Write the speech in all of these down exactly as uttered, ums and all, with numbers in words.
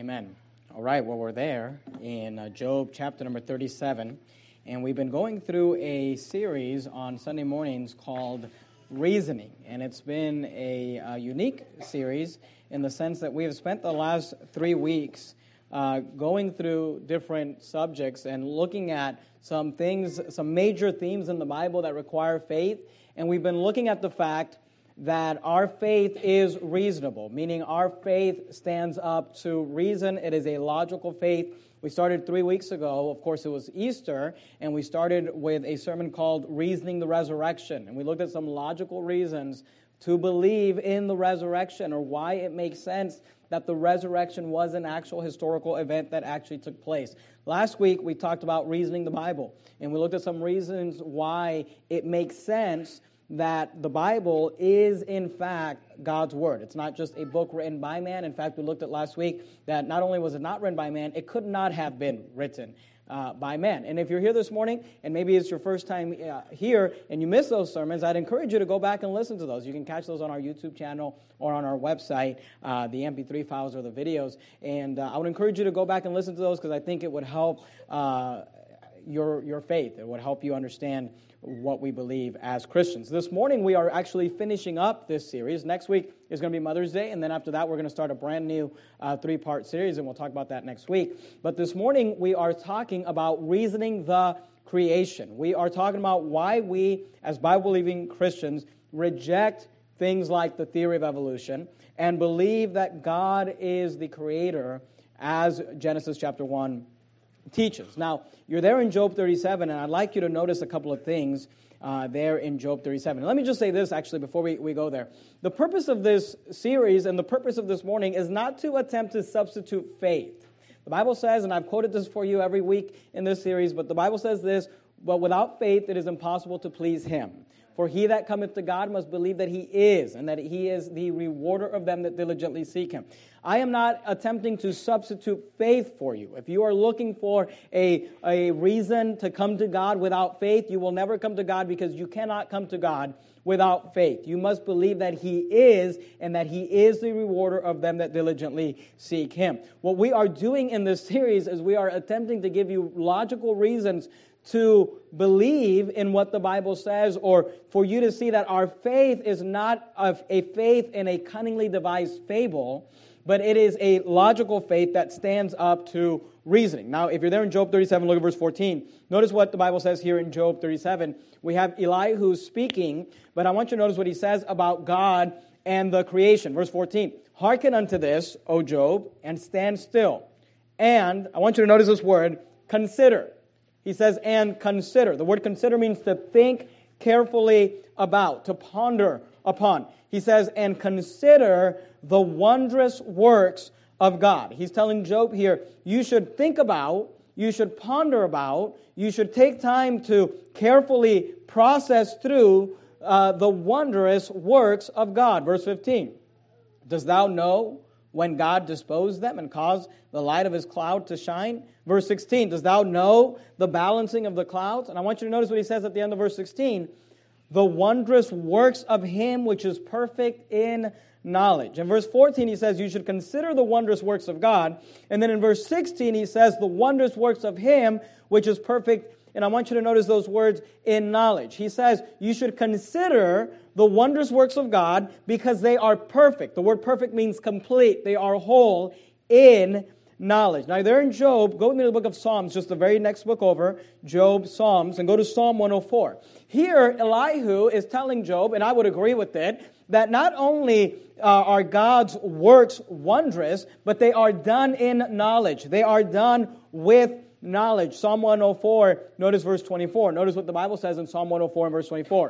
Amen. All right, well, we're there in uh, Job chapter number thirty-seven, and we've been going through a series on Sunday mornings called Reasoning, and it's been a, a unique series in the sense that we have spent the last three weeks uh, going through different subjects and looking at some things, some major themes in the Bible that require faith, and we've been looking at the fact that our faith is reasonable, meaning our faith stands up to reason. It is a logical faith. We started three weeks ago. Of course, it was Easter, and we started with a sermon called Reasoning the Resurrection. And we looked at some logical reasons to believe in the resurrection, or why it makes sense that the resurrection was an actual historical event that actually took place. Last week, we talked about reasoning the Bible, and we looked at some reasons why it makes sense that the Bible is, in fact, God's Word. It's not just a book written by man. In fact, we looked at last week that not only was it not written by man, it could not have been written uh, by man. And if you're here this morning, and maybe it's your first time uh, here, and you missed those sermons, I'd encourage you to go back and listen to those. You can catch those on our YouTube channel or on our website, uh, the M P three files or the videos. And uh, I would encourage you to go back and listen to those because I think it would help uh, your your faith. It would help you understand what we believe as Christians. This morning, we are actually finishing up this series. Next week is going to be Mother's Day, and then after that, we're going to start a brand new uh, three-part series, and we'll talk about that next week. But this morning, we are talking about reasoning the creation. We are talking about why we, as Bible-believing Christians, reject things like the theory of evolution and believe that God is the creator, as Genesis chapter one teaches. Now, you're there in Job thirty-seven, and I'd like you to notice a couple of things uh, there in Job thirty-seven. And let me just say this, actually, before we, we go there. The purpose of this series and the purpose of this morning is not to attempt to substitute faith. The Bible says, and I've quoted this for you every week in this series, but the Bible says this, but without faith it is impossible to please Him. For he that cometh to God must believe that He is, and that He is the rewarder of them that diligently seek Him. I am not attempting to substitute faith for you. If you are looking for a, a reason to come to God without faith, you will never come to God because you cannot come to God without faith. You must believe that He is, and that He is the rewarder of them that diligently seek Him. What we are doing in this series is we are attempting to give you logical reasons to believe in what the Bible says, or for you to see that our faith is not a faith in a cunningly devised fable, but it is a logical faith that stands up to reasoning. Now, if you're there in Job thirty-seven, look at verse fourteen. Notice what the Bible says here in Job thirty-seven. We have Elihu speaking, but I want you to notice what he says about God and the creation. Verse fourteen, hearken unto this, O Job, and stand still. And, I want you to notice this word, consider. He says, and consider. The word consider means to think carefully about, to ponder upon. He says, and consider the wondrous works of God. He's telling Job here, you should think about, you should ponder about, you should take time to carefully process through uh, the wondrous works of God. Verse fifteen, dost thou know when God disposed them and caused the light of His cloud to shine? Verse sixteen, dost thou know the balancing of the clouds? And I want you to notice what he says at the end of verse sixteen, the wondrous works of Him which is perfect in knowledge. In verse fourteen, he says, you should consider the wondrous works of God. And then in verse sixteen, he says, the wondrous works of Him which is perfect. And I want you to notice those words, in knowledge. He says, you should consider the wondrous works of God because they are perfect. The word perfect means complete. They are whole in knowledge. Now, there in Job, go with me to the book of Psalms, just the very next book over, Job, Psalms, and go to Psalm one oh four. Here, Elihu is telling Job, and I would agree with it, that not only uh, are God's works wondrous, but they are done in knowledge. They are done with knowledge. Psalm one oh four, notice verse twenty-four. Notice what the Bible says in Psalm one oh four and verse twenty-four.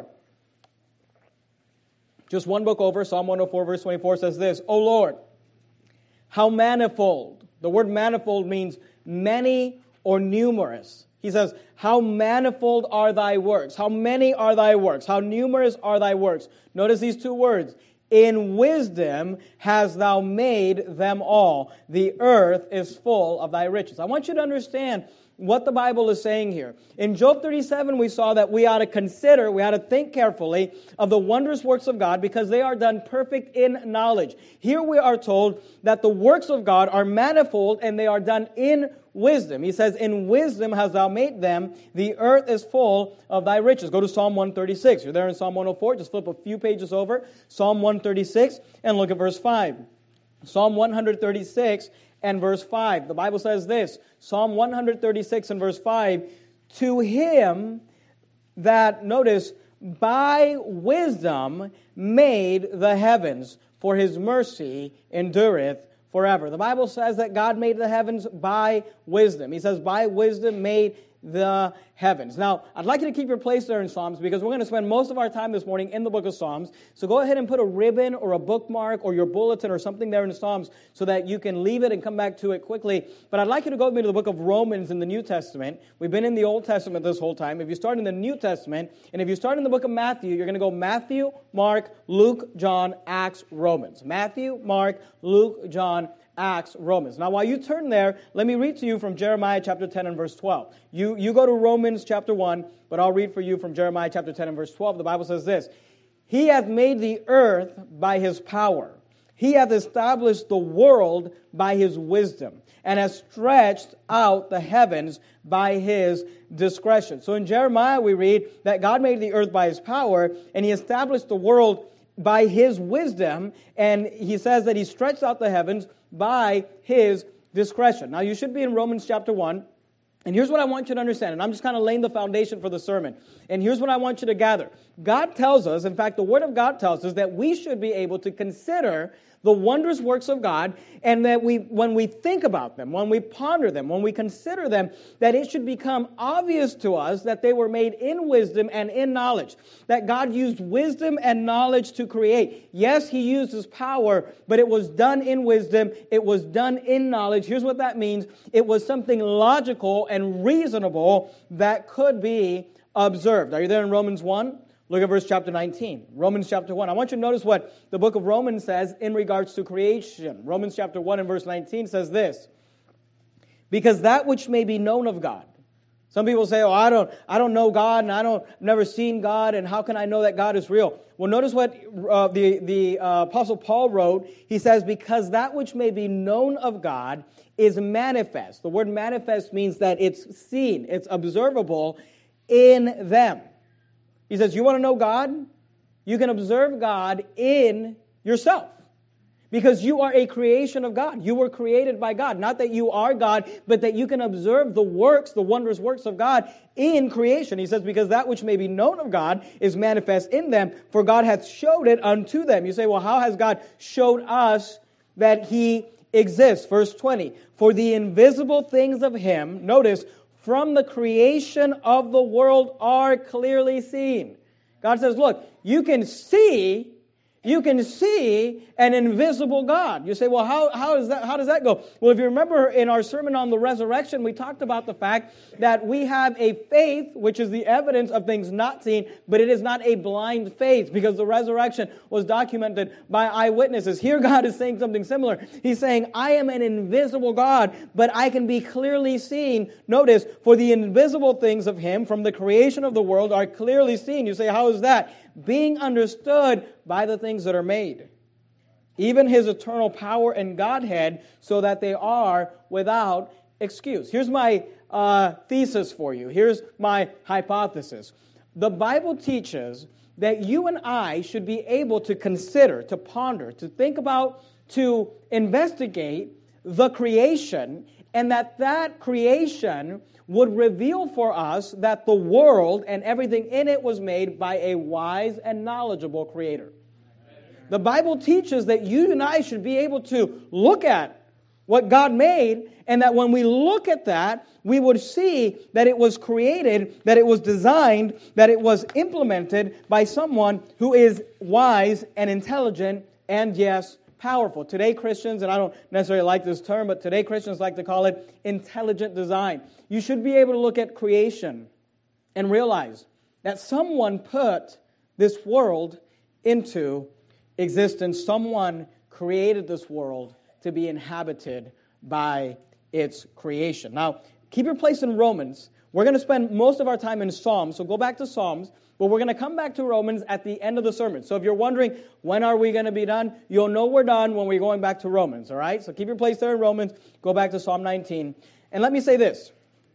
Just one book over, Psalm one oh four, verse twenty-four says this, O Lord, how manifold. The word manifold means many or numerous. He says, how manifold are thy works? How many are thy works? How numerous are thy works? Notice these two words. In wisdom hast thou made them all. The earth is full of thy riches. I want you to understand what the Bible is saying here. In Job thirty-seven, we saw that we ought to consider, we ought to think carefully of the wondrous works of God because they are done perfect in knowledge. Here we are told that the works of God are manifold and they are done in wisdom. He says, in wisdom hast thou made them. The earth is full of thy riches. Go to Psalm one thirty-six. You're there in Psalm one oh four. Just flip a few pages over. Psalm one thirty-six and look at verse five. Psalm one thirty-six and verse five. The Bible says this. Psalm one thirty-six and verse five. To him that, notice, by wisdom made the heavens, for his mercy endureth forever. The Bible says that God made the heavens by wisdom. He says, by wisdom made the heavens. Now, I'd like you to keep your place there in Psalms because we're going to spend most of our time this morning in the book of Psalms. So go ahead and put a ribbon or a bookmark or your bulletin or something there in Psalms so that you can leave it and come back to it quickly. But I'd like you to go with me to the book of Romans in the New Testament. We've been in the Old Testament this whole time. If you start in the New Testament, and if you start in the book of Matthew, you're going to go Matthew, Mark, Luke, John, Acts, Romans. Matthew, Mark, Luke, John, Acts, Romans. Now, while you turn there, let me read to you from Jeremiah chapter ten and verse twelve. You, you go to Romans chapter one, but I'll read for you from Jeremiah chapter ten and verse twelve. The Bible says this, He hath made the earth by His power. He hath established the world by His wisdom, and has stretched out the heavens by His discretion. So in Jeremiah we read that God made the earth by His power, and He established the world by His wisdom, and He says that He stretched out the heavens by His discretion. Now, you should be in Romans chapter one, and here's what I want you to understand, and I'm just kind of laying the foundation for the sermon, and here's what I want you to gather. God tells us, in fact, the Word of God tells us that we should be able to consider the wondrous works of God, and that we, when we think about them, when we ponder them, when we consider them, that it should become obvious to us that they were made in wisdom and in knowledge, that God used wisdom and knowledge to create. Yes, He used His power, but it was done in wisdom, it was done in knowledge. Here's what that means. It was something logical and reasonable that could be observed. Are you there in Romans one? Look at verse chapter nineteen. Romans chapter one. I want you to notice what the book of Romans says in regards to creation. Romans chapter one and verse nineteen says this. Because that which may be known of God. Some people say, oh, I don't, I don't know God, and I don't, I've never seen God, and how can I know that God is real? Well, notice what uh, the, the uh, Apostle Paul wrote. He says, because that which may be known of God is manifest. The word manifest means that it's seen, it's observable in them. He says, you want to know God? You can observe God in yourself. Because you are a creation of God. You were created by God. Not that you are God, but that you can observe the works, the wondrous works of God in creation. He says, because that which may be known of God is manifest in them, for God hath showed it unto them. You say, well, how has God showed us that He exists? Verse twenty, for the invisible things of Him, notice, from the creation of the world are clearly seen. God says, look, you can see, you can see an invisible God. You say, well, how, how, is that, how does that go? Well, if you remember in our sermon on the resurrection, we talked about the fact that we have a faith, which is the evidence of things not seen, but it is not a blind faith, because the resurrection was documented by eyewitnesses. Here God is saying something similar. He's saying, I am an invisible God, but I can be clearly seen. Notice, for the invisible things of Him from the creation of the world are clearly seen. You say, how is that? Being understood by the things that are made. Even His eternal power and Godhead, so that they are without excuse. Here's my uh, thesis for you. Here's my hypothesis. The Bible teaches that you and I should be able to consider, to ponder, to think about, to investigate the creation, and that that creation would reveal for us that the world and everything in it was made by a wise and knowledgeable Creator. The Bible teaches that you and I should be able to look at what God made, and that when we look at that, we would see that it was created, that it was designed, that it was implemented by someone who is wise and intelligent and, yes, powerful. Today, Christians, and I don't necessarily like this term, but today Christians like to call it intelligent design. You should be able to look at creation and realize that someone put this world into existence. Someone created this world to be inhabited by its creation. Now, keep your place in Romans. We're going to spend most of our time in Psalms, so go back to Psalms, but we're going to come back to Romans at the end of the sermon. So if you're wondering, when are we going to be done? You'll know we're done when we're going back to Romans, all right? So keep your place there in Romans, go back to Psalm nineteen. And let me say this.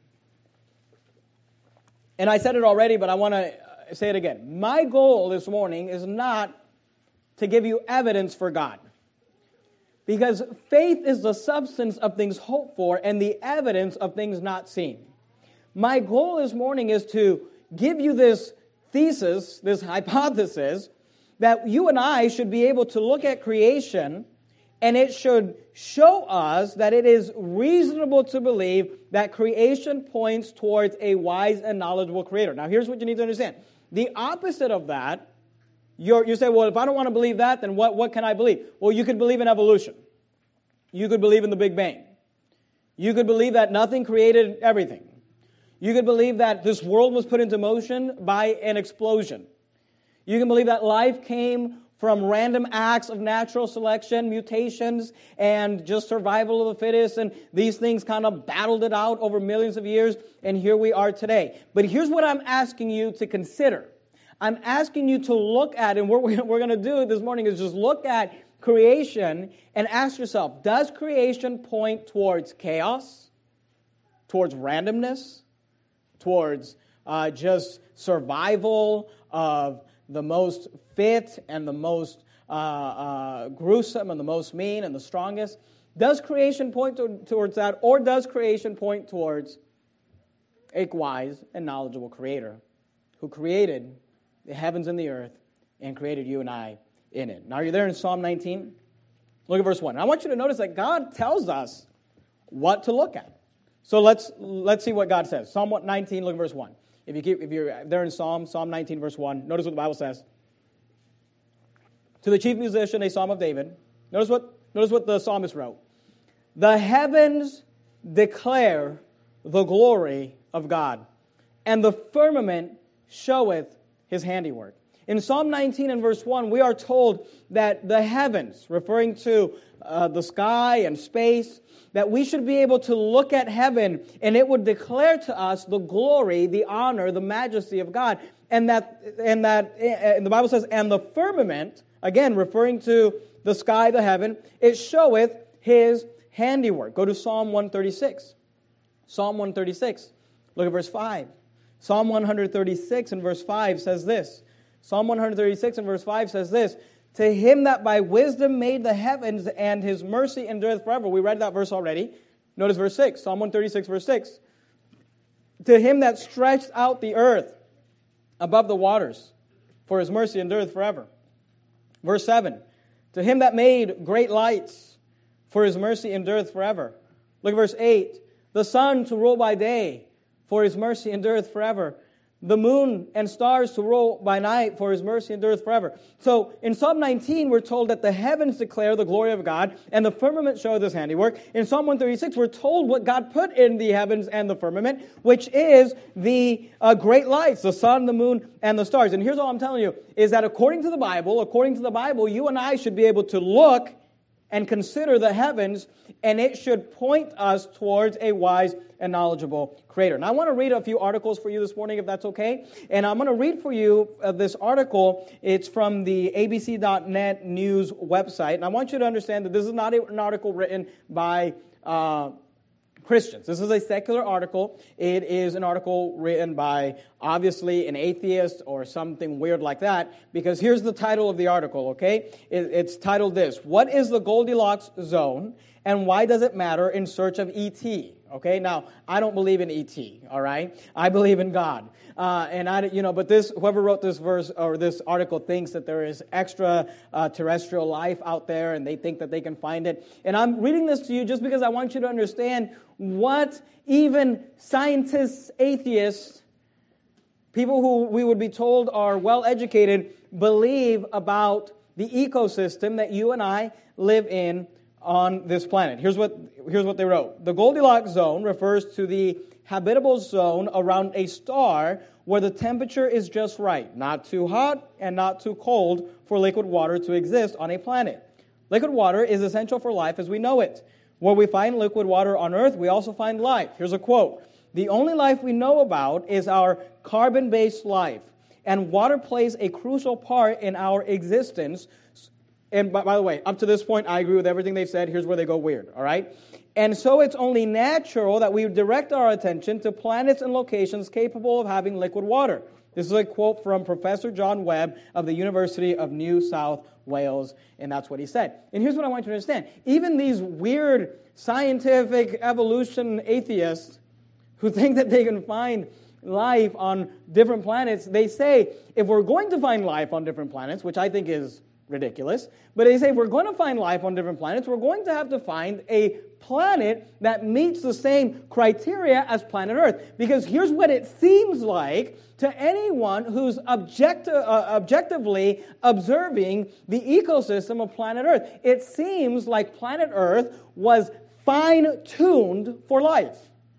And I said it already, but I want to say it again. My goal this morning is not to give you evidence for God. Because faith is the substance of things hoped for and the evidence of things not seen. My goal this morning is to give you this thesis, this hypothesis, that you and I should be able to look at creation and it should show us that it is reasonable to believe that creation points towards a wise and knowledgeable creator. Now, here's what you need to understand. The opposite of that, you're, you say, well, if I don't want to believe that, then what, what can I believe? Well, you could believe in evolution. You could believe in the Big Bang. You could believe that nothing created everything. You could believe that this world was put into motion by an explosion. You can believe that life came from random acts of natural selection, mutations, and just survival of the fittest, and these things kind of battled it out over millions of years, and here we are today. But here's what I'm asking you to consider. I'm asking you to look at, and what we're going to do this morning is just look at creation and ask yourself, does creation point towards chaos, towards randomness, towards uh, just survival of the most fit and the most uh, uh, gruesome and the most mean and the strongest? Does creation point to, towards that, or does creation point towards a wise and knowledgeable creator who created the heavens and the earth and created you and I in it? Now, you're there in Psalm nineteen. Look at verse one. And I want you to notice that God tells us what to look at. So let's let's see what God says. Psalm nineteen, look at verse one. If you keep, if you're there in Psalm, Psalm nineteen, verse one, notice what the Bible says. To the chief musician, a psalm of David. Notice what, notice what the psalmist wrote. The heavens declare the glory of God, and the firmament showeth his handiwork. In Psalm nineteen and verse one, we are told that the heavens, referring to uh, the sky and space, that we should be able to look at heaven and it would declare to us the glory, the honor, the majesty of God. And that, and that, and the Bible says, and the firmament, again, referring to the sky, the heaven, it showeth his handiwork. Go to Psalm one thirty-six. Psalm one thirty-six. Look at verse five. Psalm one thirty-six and verse five says this. Psalm one thirty-six and verse five says this. To him that by wisdom made the heavens, and his mercy endureth forever. We read that verse already. Notice verse six. Psalm one thirty-six, verse six. To him that stretched out the earth above the waters, for his mercy endureth forever. Verse seven. To him that made great lights, for his mercy endureth forever. Look at verse eight. The sun to rule by day, for his mercy endureth forever. The moon and stars to rule by night, for his mercy endureth forever. So in Psalm nineteen, we're told that the heavens declare the glory of God, and the firmament showeth his handiwork. In Psalm one thirty-six, we're told what God put in the heavens and the firmament, which is the uh, great lights, the sun, the moon, and the stars. And here's all I'm telling you, is that according to the Bible, according to the Bible, you and I should be able to look and consider the heavens, and it should point us towards a wise and knowledgeable creator. Now, I want to read a few articles for you this morning, if that's okay. And I'm going to read for you uh, this article. It's from the A B C dot net news website. And I want you to understand that this is not a, an article written by uh, Christians. This is a secular article. It is an article written by, obviously, an atheist or something weird like that, because here's the title of the article, okay? It, it's titled this: What is the Goldilocks Zone, and why does it matter in search of E T? Okay, now, I don't believe in E T, all right? I believe in God. Uh, and I, you know, but this, whoever wrote this verse or this article thinks that there is extra uh, terrestrial life out there, and they think that they can find it. And I'm reading this to you just because I want you to understand what even scientists, atheists, people who we would be told are well-educated, believe about the ecosystem that you and I live in on this planet. Here's what, here's what they wrote. The Goldilocks zone refers to the habitable zone around a star where the temperature is just right, not too hot and not too cold for liquid water to exist on a planet. Liquid water is essential for life as we know it. Where we find liquid water on Earth, we also find life. Here's a quote. The only life we know about is our carbon-based life, and water plays a crucial part in our existence. And by, by the way, up to this point, I agree with everything they've said. Here's where they go weird, all right? And so it's only natural that we direct our attention to planets and locations capable of having liquid water. This is a quote from Professor John Webb of the University of New South Wales, and that's what he said. And here's what I want you to understand. Even these weird scientific evolution atheists who think that they can find life on different planets, they say if we're going to find life on different planets, which I think is ridiculous, but they say if we're going to find life on different planets, we're going to have to find a planet that meets the same criteria as planet Earth. Because here's what it seems like to anyone who's objecti- uh, objectively observing the ecosystem of planet Earth. It seems like planet Earth was fine-tuned for life.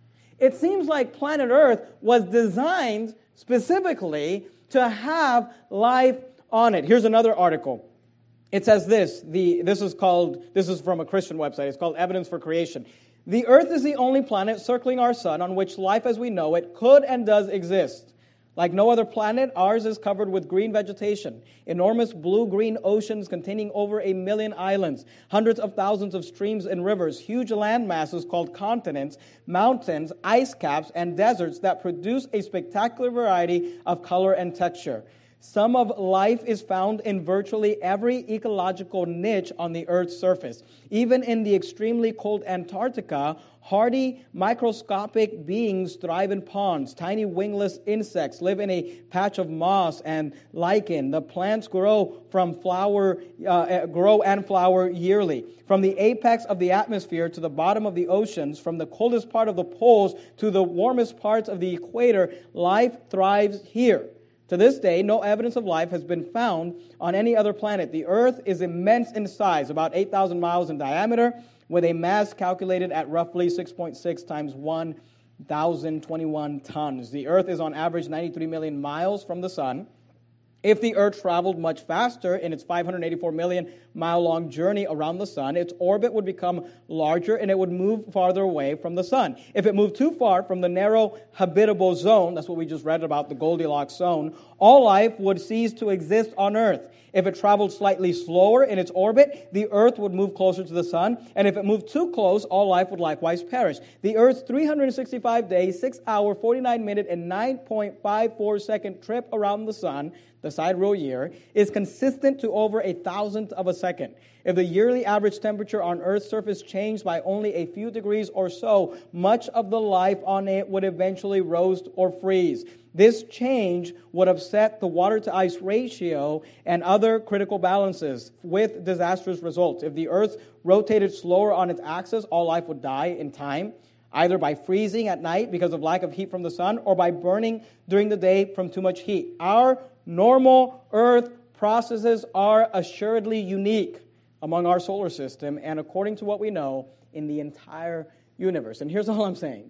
It seems like planet Earth was designed specifically to have life on it. Here's another article. It says this, the, this is called, this is from a Christian website, it's called Evidence for Creation. The Earth is the only planet circling our sun on which life as we know it could and does exist. Like no other planet, ours is covered with green vegetation, enormous blue-green oceans containing over a million islands, hundreds of thousands of streams and rivers, huge land masses called continents, mountains, ice caps, and deserts that produce a spectacular variety of color and texture. Some of life is found in virtually every ecological niche on the Earth's surface. Even in the extremely cold Antarctica, hardy, microscopic beings thrive in ponds. Tiny wingless insects live in a patch of moss and lichen. The plants grow from flower, uh, grow and flower yearly. From the apex of the atmosphere to the bottom of the oceans, from the coldest part of the poles to the warmest parts of the equator, life thrives here. To this day, no evidence of life has been found on any other planet. The Earth is immense in size, about eight thousand miles in diameter, with a mass calculated at roughly six point six times one thousand twenty-one tons. The Earth is on average ninety-three million miles from the Sun. If the Earth traveled much faster in its five hundred eighty-four million mile long journey around the Sun, its orbit would become larger and it would move farther away from the Sun. If it moved too far from the narrow habitable zone, that's what we just read about, the Goldilocks zone, all life would cease to exist on Earth. If it traveled slightly slower in its orbit, the Earth would move closer to the Sun, and if it moved too close, all life would likewise perish. The Earth's three hundred sixty-five day, six hour, forty-nine minute, and nine point five four second trip around the Sun, the sidereal year, is consistent to over a thousandth of a second. If the yearly average temperature on Earth's surface changed by only a few degrees or so, much of the life on it would eventually roast or freeze. This change would upset the water-to-ice ratio and other critical balances with disastrous results. If the Earth rotated slower on its axis, all life would die in time, either by freezing at night because of lack of heat from the sun or by burning during the day from too much heat. Our normal Earth processes are assuredly unique among our solar system and, according to what we know, in the entire universe. And here's all I'm saying.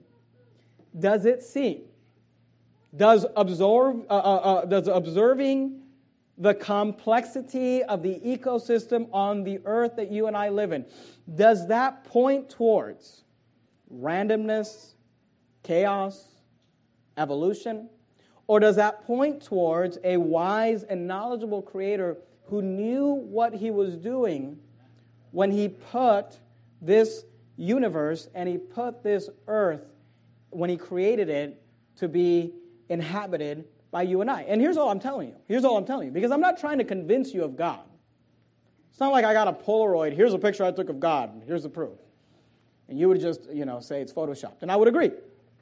Does it seem Does, absorb, uh, uh, uh, does observing the complexity of the ecosystem on the earth that you and I live in, does that point towards randomness, chaos, evolution? Or does that point towards a wise and knowledgeable creator who knew what he was doing when he put this universe and he put this earth, when he created it, to be inhabited by you and I? And here's all I'm telling you. Here's all I'm telling you. Because I'm not trying to convince you of God. It's not like I got a Polaroid. Here's a picture I took of God. Here's the proof. And you would just, you know, say it's Photoshopped. And I would agree.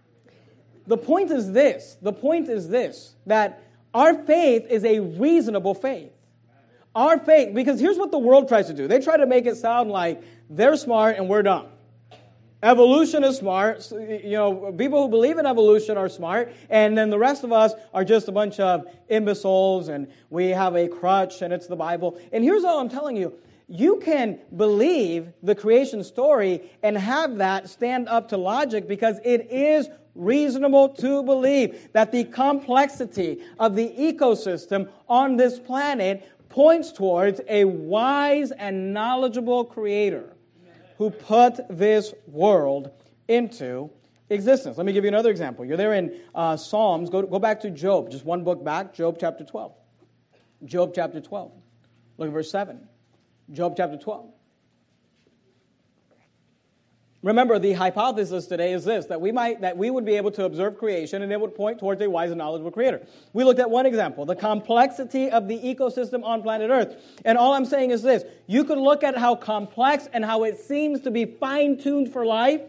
The point is this. The point is this. That our faith is a reasonable faith. Our faith, because here's what the world tries to do. They try to make it sound like they're smart and we're dumb. Evolution is smart. You know, people who believe in evolution are smart, and then the rest of us are just a bunch of imbeciles, and we have a crutch, and it's the Bible. And here's all I'm telling you. You can believe the creation story and have that stand up to logic because it is reasonable to believe that the complexity of the ecosystem on this planet points towards a wise and knowledgeable creator who put this world into existence. Let me give you another example. You're there in uh, Psalms. Go, go back to Job, just one book back, Job chapter twelve. Job chapter twelve. Look at verse seven. Job chapter twelve. Remember, the hypothesis today is this, that we might that we would be able to observe creation and it would point towards a wise and knowledgeable creator. We looked at one example, the complexity of the ecosystem on planet Earth. And all I'm saying is this, you could look at how complex and how it seems to be fine-tuned for life,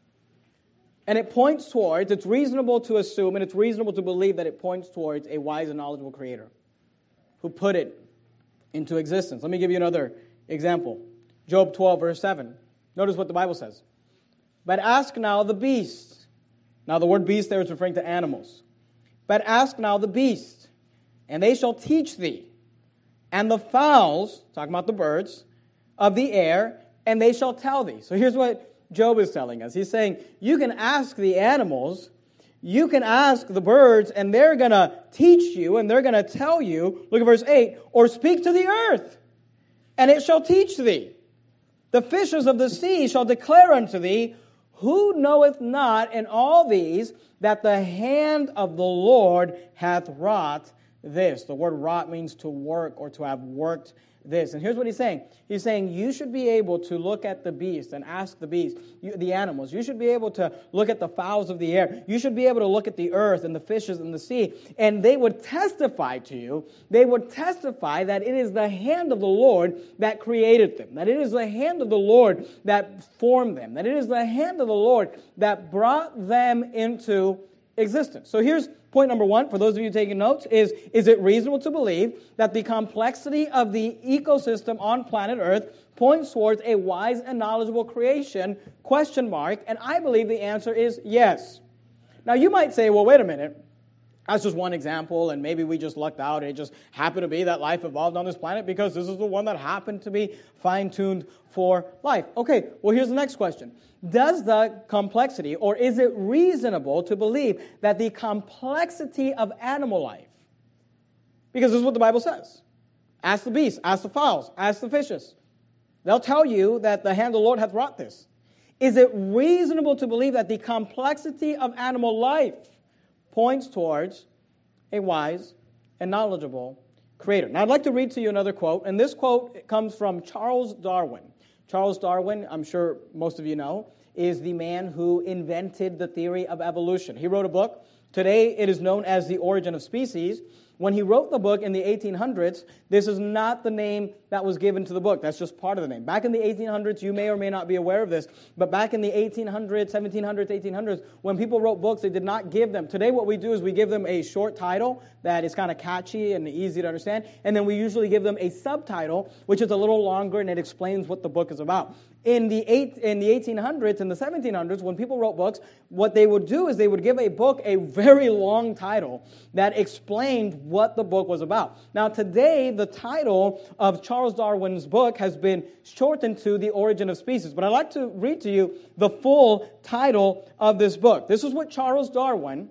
and it points towards, it's reasonable to assume and it's reasonable to believe that it points towards a wise and knowledgeable creator who put it into existence. Let me give you another example. Job twelve, verse seven. Notice what the Bible says. But ask now the beast. Now the word beast there is referring to animals. But ask now the beast, and they shall teach thee, and the fowls, talking about the birds, of the air, and they shall tell thee. So here's what Job is telling us. He's saying, you can ask the animals, you can ask the birds, and they're going to teach you, and they're going to tell you, look at verse eight, or speak to the earth, and it shall teach thee. The fishes of the sea shall declare unto thee, who knoweth not in all these that the hand of the Lord hath wrought this? The word wrought means to work or to have worked this. And here's what he's saying. He's saying you should be able to look at the beast and ask the beast, you, the animals. You should be able to look at the fowls of the air. You should be able to look at the earth and the fishes in the sea. And they would testify to you. They would testify that it is the hand of the Lord that created them. That it is the hand of the Lord that formed them. That it is the hand of the Lord that brought them into existence. So here's point number one, for those of you taking notes, is, is it reasonable to believe that the complexity of the ecosystem on planet Earth points towards a wise and knowledgeable creation? Question mark. And I believe the answer is yes. Now you might say, well, wait a minute. That's just one example, and maybe we just lucked out. It just happened to be that life evolved on this planet because this is the one that happened to be fine-tuned for life. Okay, well, here's the next question. Does the complexity, or is it reasonable to believe that the complexity of animal life, because this is what the Bible says, ask the beasts, ask the fowls, ask the fishes. They'll tell you that the hand of the Lord hath wrought this. Is it reasonable to believe that the complexity of animal life points towards a wise and knowledgeable creator? Now, I'd like to read to you another quote, and this quote comes from Charles Darwin. Charles Darwin, I'm sure most of you know, is the man who invented the theory of evolution. He wrote a book. Today, it is known as The Origin of Species. When he wrote the book in the eighteen hundreds, this is not the name that was given to the book. That's just part of the name. Back in the eighteen hundreds, you may or may not be aware of this, but back in the eighteen hundreds, seventeen hundreds, eighteen hundreds, when people wrote books, they did not give them. Today, what we do is we give them a short title that is kind of catchy and easy to understand, and then we usually give them a subtitle, which is a little longer, and it explains what the book is about. In the eight, in the eighteen hundreds and the seventeen hundreds, when people wrote books, what they would do is they would give a book a very long title that explained what the book was about. Now, today, the title of Charles Darwin's book has been shortened to The Origin of Species. But I'd like to read to you the full title of this book. This is what Charles Darwin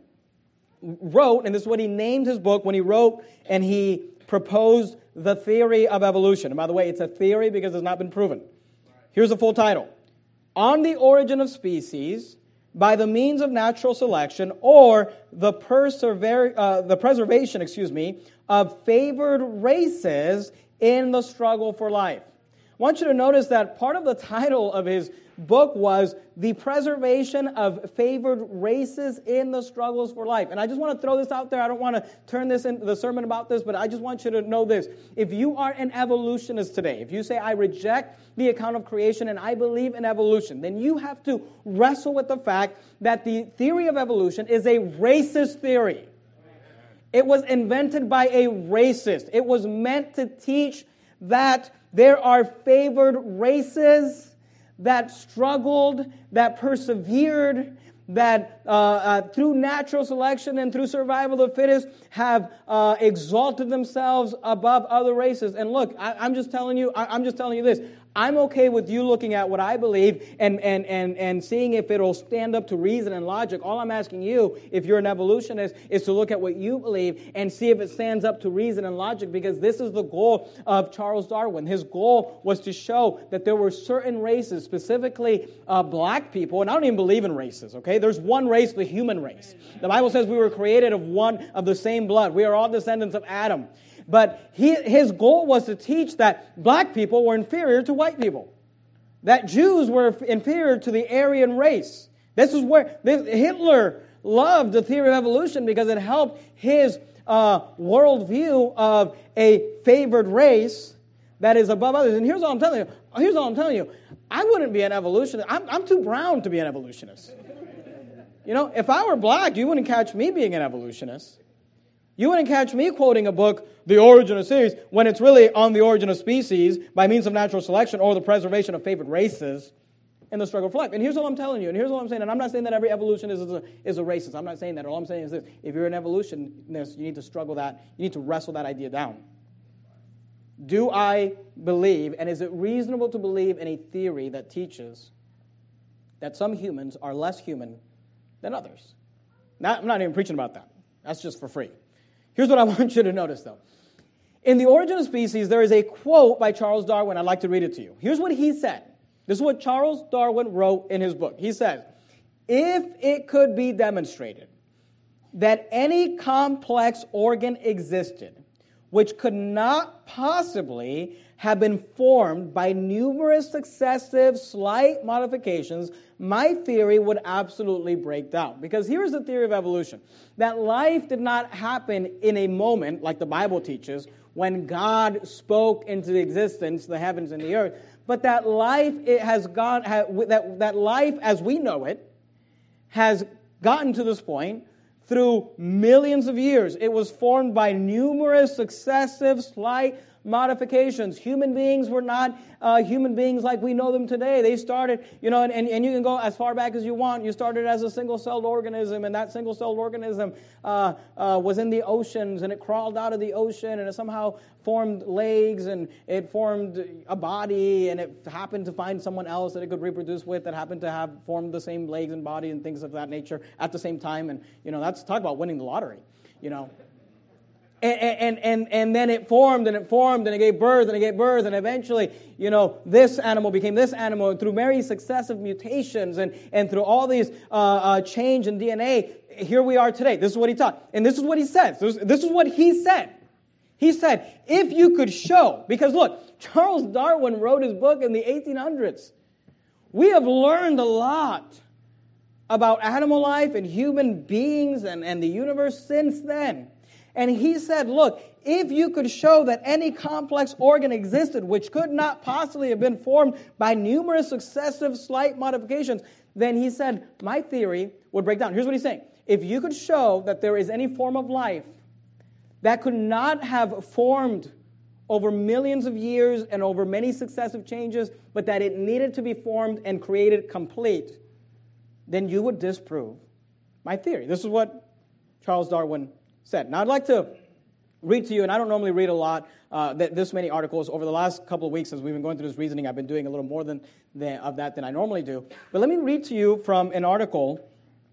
wrote, and this is what he named his book when he wrote and he proposed the theory of evolution. And by the way, it's a theory because it's not been proven. Here's the full title. On the Origin of Species by the means of natural selection or the, persever- uh, the preservation, excuse me, of favored races in the struggle for life. I want you to notice that part of the title of his book was The Preservation of Favored Races in the Struggles for Life. And I just want to throw this out there. I don't want to turn this into the sermon about this, but I just want you to know this. If you are an evolutionist today, if you say, I reject the account of creation and I believe in evolution, then you have to wrestle with the fact that the theory of evolution is a racist theory. It was invented by a racist. It was meant to teach that there are favored races that struggled, that persevered, that uh, uh, through natural selection and through survival of the fittest have uh, exalted themselves above other races. And look, I, I'm just telling you, I, I'm just telling you this. I'm okay with you looking at what I believe and, and, and, and seeing if it'll stand up to reason and logic. All I'm asking you, if you're an evolutionist, is to look at what you believe and see if it stands up to reason and logic, because this is the goal of Charles Darwin. His goal was to show that there were certain races, specifically uh, black people, and I don't even believe in races, okay? There's one race, the human race. The Bible says we were created of one, of the same blood. We are all descendants of Adam. But he, his goal was to teach that black people were inferior to white people, that Jews were inferior to the Aryan race. This is where this, Hitler loved the theory of evolution because it helped his uh, worldview of a favored race that is above others. And here's all I'm telling you. Here's all I'm telling you. I wouldn't be an evolutionist. I'm, I'm too brown to be an evolutionist. You know, if I were black, you wouldn't catch me being an evolutionist. You wouldn't catch me quoting a book, The Origin of Species, when it's really on the origin of species by means of natural selection or the preservation of favored races in the struggle for life. And here's what I'm telling you, and here's what I'm saying, and I'm not saying that every evolutionist is a, is a racist. I'm not saying that. All I'm saying is this. If you're an evolutionist, you need to struggle that, you need to wrestle that idea down. Do I believe, and is it reasonable to believe in a theory that teaches that some humans are less human than others? Now, I'm not even preaching about that. That's just for free. Here's what I want you to notice, though. In The Origin of Species, there is a quote by Charles Darwin. I'd like to read it to you. Here's what he said. This is what Charles Darwin wrote in his book. He says, if it could be demonstrated that any complex organ existed which could not possibly have been formed by numerous successive slight modifications, my theory would absolutely break down. Because here's the theory of evolution. That life did not happen in a moment, like the Bible teaches, when God spoke into existence the heavens and the earth, but that life it has gone, that, that life as we know it has gotten to this point through millions of years. It was formed by numerous successive slight modifications. Human beings were not uh, human beings like we know them today. They started, you know, and, and, and you can go as far back as you want. You started as a single-celled organism, and that single-celled organism uh, uh, was in the oceans, and it crawled out of the ocean, and it somehow formed legs, and it formed a body, and it happened to find someone else that it could reproduce with that happened to have formed the same legs and body and things of that nature at the same time. And, you know, that's talk about winning the lottery, you know. And, and, and, and then it formed, and it formed, and it gave birth, and it gave birth, and eventually, you know, this animal became this animal, and through many successive mutations, and, and through all these uh, uh, change in D N A, here we are today. This is what he taught. And this is what he says. This, this is what he said. He said, if you could show, because look, Charles Darwin wrote his book in the eighteen hundreds. We have learned a lot about animal life and human beings and, and the universe since then. And he said, look, if you could show that any complex organ existed which could not possibly have been formed by numerous successive slight modifications, then he said, my theory would break down. Here's what he's saying. If you could show that there is any form of life that could not have formed over millions of years and over many successive changes, but that it needed to be formed and created complete, then you would disprove my theory. This is what Charles Darwin said. Now, I'd like to read to you, and I don't normally read a lot, uh, th- this many articles. Over the last couple of weeks, as we've been going through this reasoning, I've been doing a little more than, than of that than I normally do. But let me read to you from an article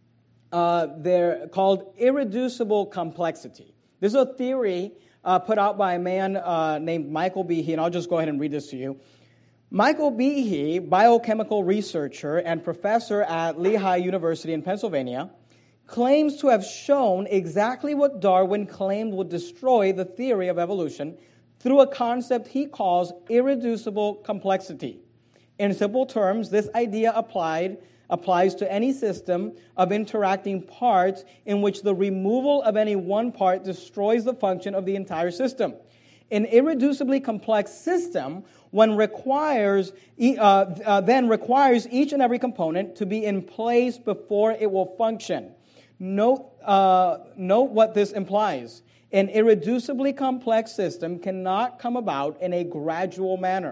uh, there called Irreducible Complexity. This is a theory uh, put out by a man uh, named Michael Behe, and I'll just go ahead and read this to you. Michael Behe, biochemical researcher and professor at Lehigh University in Pennsylvania, claims to have shown exactly what Darwin claimed would destroy the theory of evolution through a concept he calls irreducible complexity. In simple terms, this idea applied applies to any system of interacting parts in which the removal of any one part destroys the function of the entire system. An irreducibly complex system one requires, uh, uh, then requires each and every component to be in place before it will function. Note, uh, note what this implies. An irreducibly complex system cannot come about in a gradual manner.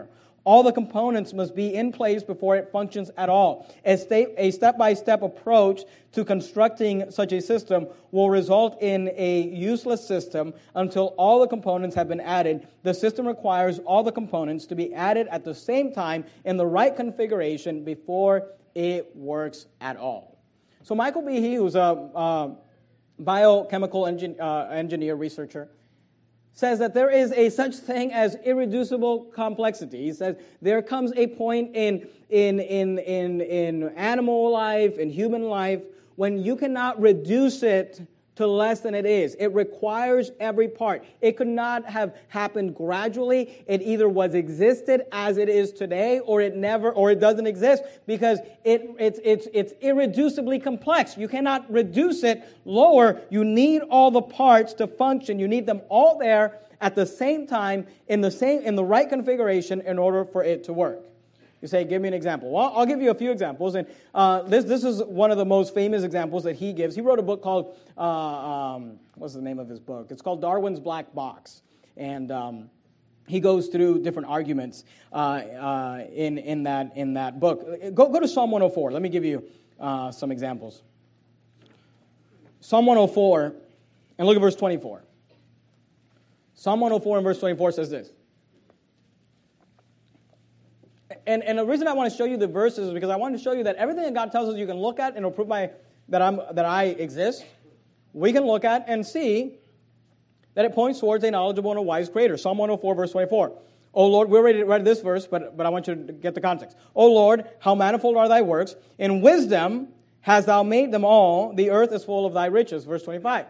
All the components must be in place before it functions at all. A, sta- a step-by-step approach to constructing such a system will result in a useless system until all the components have been added. The system requires all the components to be added at the same time in the right configuration before it works at all. So Michael Behe, who's a uh, biochemical engin- uh, engineer, researcher, says that there is a such thing as irreducible complexity. He says there comes a point in, in, in, in, in animal life, in human life, when you cannot reduce it to less than it is. It requires every part. It could not have happened gradually. It either was existed as it is today, or it never, or it doesn't exist, because it, it's, it's, it's irreducibly complex. You cannot reduce it lower. You need all the parts to function. You need them all there at the same time, in the same, in the right configuration, in order for it to work. You say, give me an example. Well, I'll give you a few examples. And uh, this this is one of the most famous examples that he gives. He wrote a book called, uh, um, what's the name of his book? It's called Darwin's Black Box. And um, he goes through different arguments uh, uh, in, in, that, in that book. Go, go to Psalm one oh four. Let me give you uh, some examples. Psalm one oh four, and look at verse twenty-four. Psalm one oh four and verse twenty-four says this. And, and the reason I want to show you the verses is because I want to show you that everything that God tells us you can look at and it'll prove my, that, I'm, that I exist, we can look at and see that it points towards a knowledgeable and a wise creator. Psalm one oh four, verse twenty-four. O Lord, we already read this verse, but, but I want you to get the context. O Lord, how manifold are thy works. In wisdom hast thou made them all. The earth is full of thy riches. Verse twenty-five.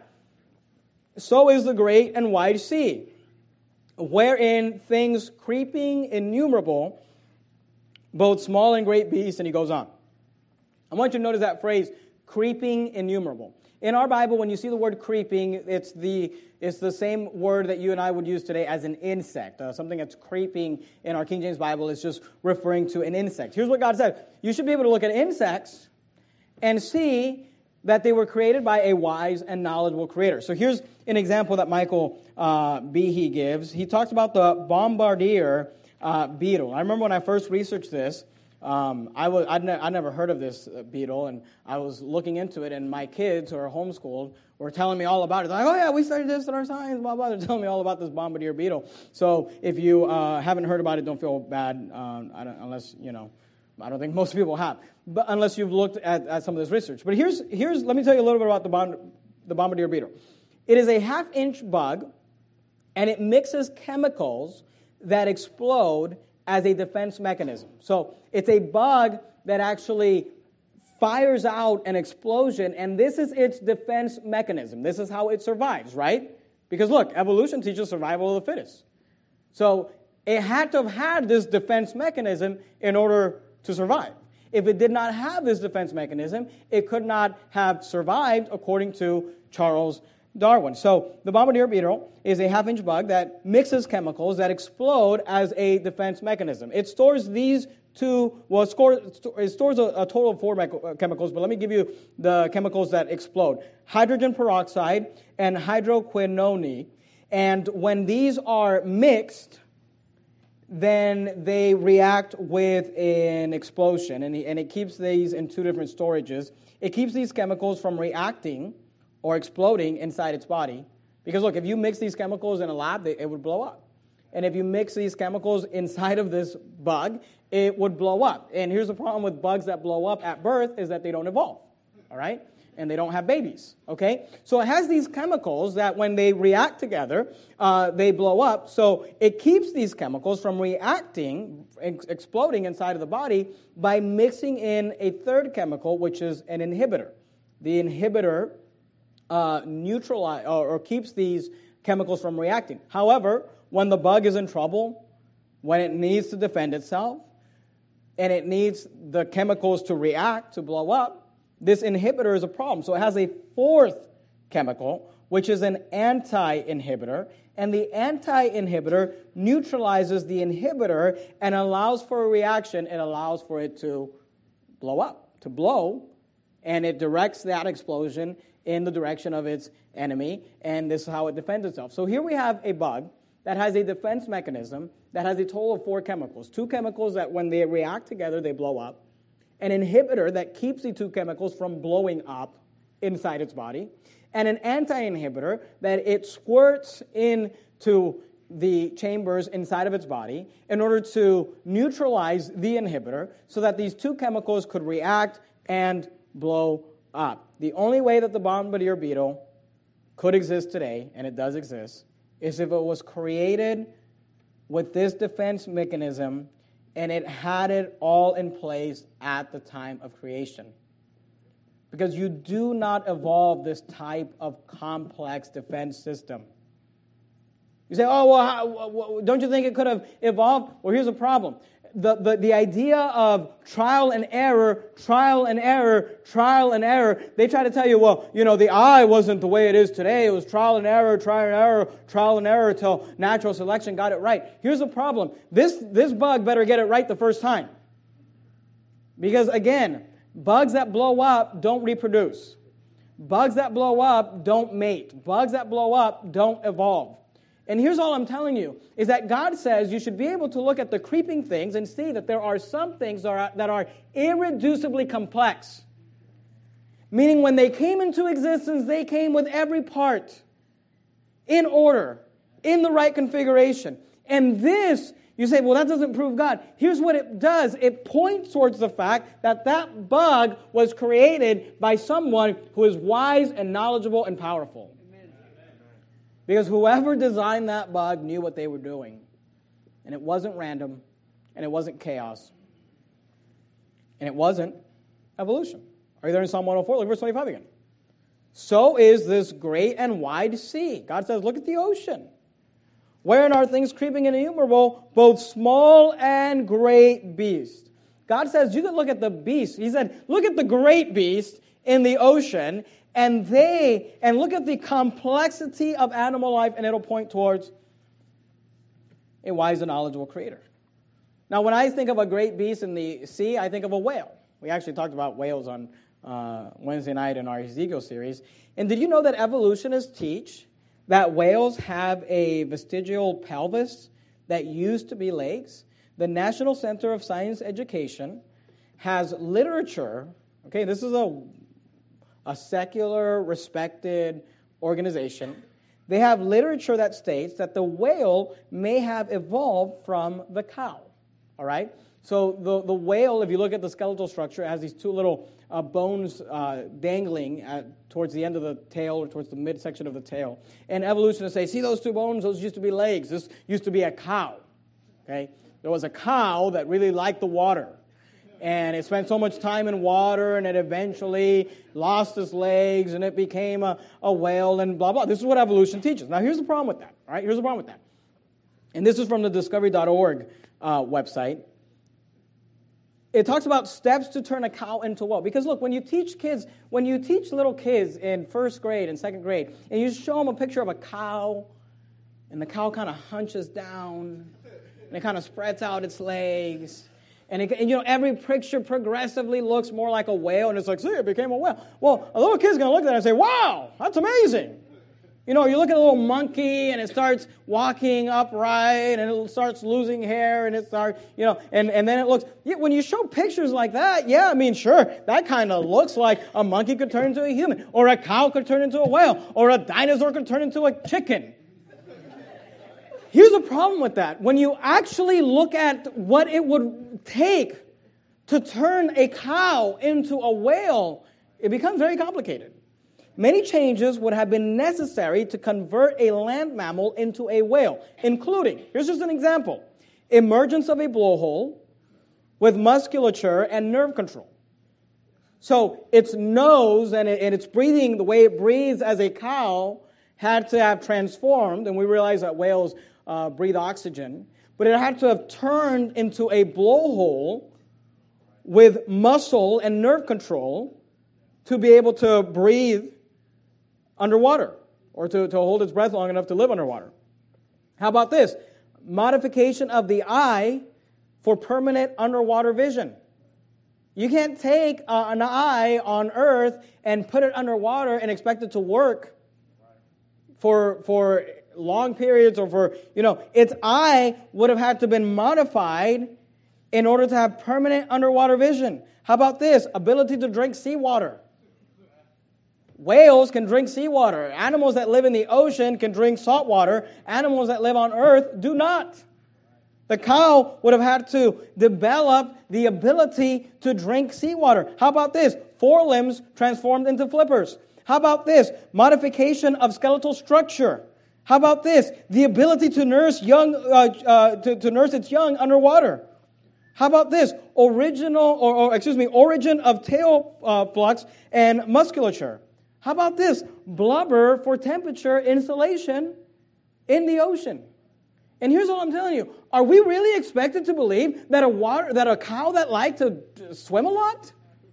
So is the great and wide sea, wherein things creeping innumerable, both small and great beasts, and he goes on. I want you to notice that phrase, creeping innumerable. In our Bible, when you see the word creeping, it's the it's the same word that you and I would use today as an insect. Uh, something that's creeping in our King James Bible is just referring to an insect. Here's what God said. You should be able to look at insects and see that they were created by a wise and knowledgeable creator. So here's an example that Michael uh, Behe gives. He talks about the bombardier Uh, beetle. I remember when I first researched this, um, I was I'd, ne- I'd never heard of this uh, beetle, and I was looking into it, and my kids who are homeschooled were telling me all about it. They're like, oh yeah, we studied this in our science, blah, blah. They're telling me all about this bombardier beetle. So if you uh, haven't heard about it, don't feel bad, um, I don't, unless, you know, I don't think most people have, but unless you've looked at, at some of this research. But here's, here's let me tell you a little bit about the, bomb, the bombardier beetle. It is a half-inch bug, and it mixes chemicals that explode as a defense mechanism. So it's a bug that actually fires out an explosion, and this is its defense mechanism. This is how it survives, right? Because look, evolution teaches survival of the fittest. So it had to have had this defense mechanism in order to survive. If it did not have this defense mechanism, it could not have survived, according to Charles Darwin. So the bombardier beetle is a half-inch bug that mixes chemicals that explode as a defense mechanism. It stores these two, well, it stores, it stores a, a total of four me- chemicals, but let me give you the chemicals that explode. Hydrogen peroxide and hydroquinone. And when these are mixed, then they react with an explosion, and, and it keeps these in two different storages. It keeps these chemicals from reacting or exploding inside its body. Because look, if you mix these chemicals in a lab, they, it would blow up. And if you mix these chemicals inside of this bug, it would blow up. And here's the problem with bugs that blow up at birth is that they don't evolve, all right? And they don't have babies, okay? So it has these chemicals that when they react together, uh, they blow up. So it keeps these chemicals from reacting, ex- exploding inside of the body by mixing in a third chemical, which is an inhibitor. The inhibitor Uh, neutralize or, or keeps these chemicals from reacting. However, when the bug is in trouble, when it needs to defend itself, and it needs the chemicals to react, to blow up, this inhibitor is a problem. So it has a fourth chemical, which is an anti-inhibitor, and the anti-inhibitor neutralizes the inhibitor and allows for a reaction. It allows for it to blow up, to blow, and it directs that explosion in the direction of its enemy, and this is how it defends itself. So here we have a bug that has a defense mechanism that has a total of four chemicals. Two chemicals that when they react together, they blow up. An inhibitor that keeps the two chemicals from blowing up inside its body. And an anti-inhibitor that it squirts into the chambers inside of its body in order to neutralize the inhibitor so that these two chemicals could react and blow up. The only way that the bombardier beetle could exist today, and it does exist, is if it was created with this defense mechanism and it had it all in place at the time of creation. Because you do not evolve this type of complex defense system. You say, oh, well, how, don't you think it could have evolved? Well, here's the problem. The, the, the idea of trial and error, trial and error, trial and error, they try to tell you, well, you know, the eye wasn't the way it is today. It was trial and error, trial and error, trial and error until natural selection got it right. Here's the problem. This, this bug better get it right the first time. Because, again, bugs that blow up don't reproduce. Bugs that blow up don't mate. Bugs that blow up don't evolve. And here's all I'm telling you, is that God says you should be able to look at the creeping things and see that there are some things that are, that are irreducibly complex. Meaning when they came into existence, they came with every part in order, in the right configuration. And this, you say, well, that doesn't prove God. Here's what it does. It points towards the fact that that bug was created by someone who is wise and knowledgeable and powerful. Because whoever designed that bug knew what they were doing. And it wasn't random, and it wasn't chaos, and it wasn't evolution. Are you there in Psalm one oh four? Look at verse twenty-five again. So is this great and wide sea. God says, look at the ocean. Wherein are things creeping and innumerable, both small and great beasts. God says, you can look at the beast. He said, look at the great beast in the ocean, and they, and look at the complexity of animal life, and it'll point towards a wise and knowledgeable creator. Now, when I think of a great beast in the sea, I think of a whale. We actually talked about whales on uh, Wednesday night in our Ezekiel series. And did you know that evolutionists teach that whales have a vestigial pelvis that used to be legs? The National Center of Science Education has literature. Okay, this is a a secular, respected organization. They have literature that states that the whale may have evolved from the cow, all right? So the, the whale, if you look at the skeletal structure, it has these two little uh, bones uh, dangling at, towards the end of the tail or towards the midsection of the tail. And evolutionists say, see those two bones? Those used to be legs. This used to be a cow, okay? There was a cow that really liked the water. And it spent so much time in water, and it eventually lost its legs, and it became a, a whale, and blah, blah. This is what evolution teaches. Now, here's the problem with that, all right? Here's the problem with that. And this is from the discovery dot org uh, website. It talks about steps to turn a cow into a whale. Because, look, when you teach kids, when you teach little kids in first grade and second grade, and you show them a picture of a cow, and the cow kind of hunches down, and it kind of spreads out its legs, And, it, and, you know, every picture progressively looks more like a whale, and it's like, see, it became a whale. Well, a little kid's going to look at that and say, wow, that's amazing. You know, you look at a little monkey, and it starts walking upright, and it starts losing hair, and it starts, you know, and, and then it looks, yeah, when you show pictures like that, yeah, I mean, sure, that kind of looks like a monkey could turn into a human, or a cow could turn into a whale, or a dinosaur could turn into a chicken. Here's the problem with that. When you actually look at what it would take to turn a cow into a whale, it becomes very complicated. Many changes would have been necessary to convert a land mammal into a whale, including, here's just an example, emergence of a blowhole with musculature and nerve control. So its nose and, it, and its breathing, the way it breathes as a cow, had to have transformed, and we realize that whales Uh, breathe oxygen, but it had to have turned into a blowhole with muscle and nerve control to be able to breathe underwater or to, to hold its breath long enough to live underwater. How about this? Modification of the eye for permanent underwater vision. You can't take uh, an eye on Earth and put it underwater and expect it to work for for long periods or for, you know, its eye would have had to been modified in order to have permanent underwater vision. How about this? Ability to drink seawater. Whales can drink seawater. Animals that live in the ocean can drink salt water. Animals that live on earth do not. The cow would have had to develop the ability to drink seawater. How about this? Forelimbs transformed into flippers. How about this? Modification of skeletal structure. How about this? The ability to nurse young, uh, uh, to, to nurse its young underwater. How about this? Original, or, or excuse me, origin of tail uh, flux and musculature. How about this? Blubber for temperature insulation in the ocean. And here's all I'm telling you. Are we really expected to believe that a water, that a cow that liked to swim a lot?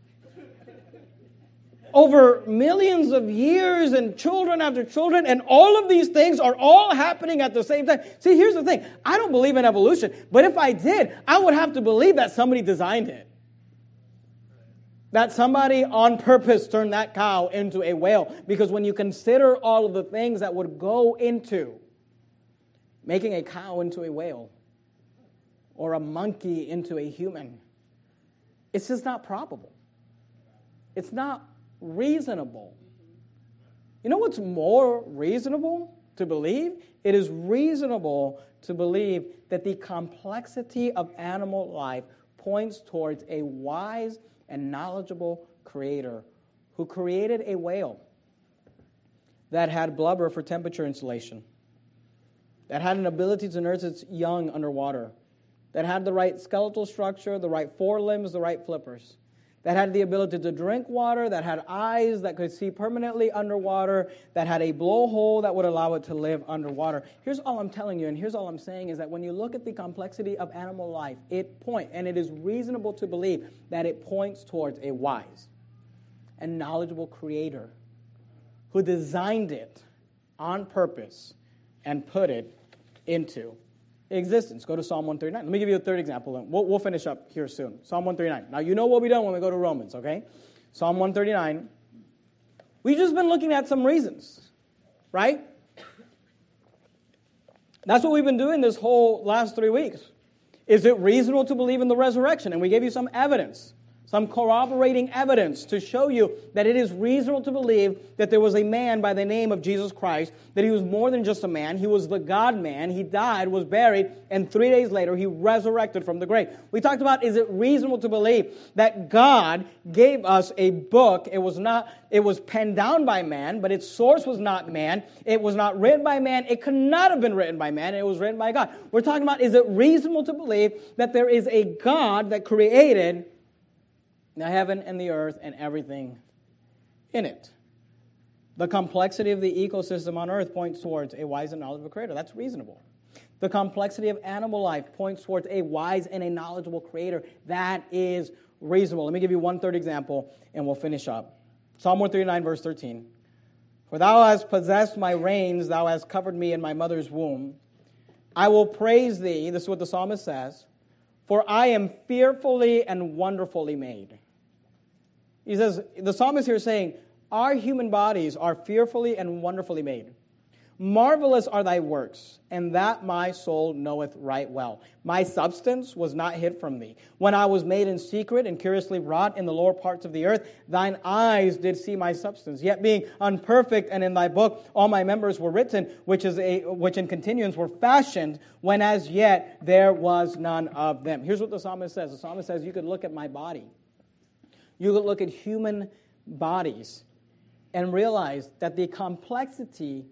Over millions of years and children after children, and all of these things are all happening at the same time. See, here's the thing. I don't believe in evolution, but if I did, I would have to believe that somebody designed it. That somebody on purpose turned that cow into a whale. Because when you consider all of the things that would go into making a cow into a whale or a monkey into a human, it's just not probable. It's not reasonable. You know what's more reasonable to believe? It is reasonable to believe that the complexity of animal life points towards a wise and knowledgeable creator who created a whale that had blubber for temperature insulation, that had an ability to nurse its young underwater, that had the right skeletal structure, the right forelimbs, the right flippers, that had the ability to drink water, that had eyes that could see permanently underwater, that had a blowhole that would allow it to live underwater. Here's all I'm telling you, and here's all I'm saying, is that when you look at the complexity of animal life, it points, and it is reasonable to believe that it points towards a wise and knowledgeable creator who designed it on purpose and put it into existence. Go to Psalm one thirty-nine. Let me give you a third example. And we'll, we'll finish up here soon. Psalm one thirty-nine. Now, you know what we've done when we go to Romans, okay? Psalm one thirty-nine. We've just been looking at some reasons, right? That's what we've been doing this whole last three weeks. Is it reasonable to believe in the resurrection? And we gave you some evidence, some corroborating evidence to show you that it is reasonable to believe that there was a man by the name of Jesus Christ, that he was more than just a man. He was the God-man. He died, was buried, and three days later he resurrected from the grave. We talked about, is it reasonable to believe that God gave us a book? It was not, it was penned down by man, but its source was not man. It was not written by man. It could not have been written by man. It was written by God. We're talking about, is it reasonable to believe that there is a God that created the heaven and the earth and everything in it? The complexity of the ecosystem on earth points towards a wise and knowledgeable creator. That's reasonable. The complexity of animal life points towards a wise and a knowledgeable creator. That is reasonable. Let me give you one third example and we'll finish up. Psalm one thirty-nine, verse thirteen. For thou hast possessed my reins, thou hast covered me in my mother's womb. I will praise thee, this is what the psalmist says, for I am fearfully and wonderfully made. He says, the psalmist here is saying, our human bodies are fearfully and wonderfully made. Marvelous are thy works, and that my soul knoweth right well. My substance was not hid from thee. When I was made in secret and curiously wrought in the lower parts of the earth, thine eyes did see my substance. Yet being unperfect, and in thy book all my members were written, which is a which in continuance were fashioned, when as yet there was none of them. Here's what the psalmist says. The psalmist says, you could look at my body. You could look at human bodies and realize that the complexity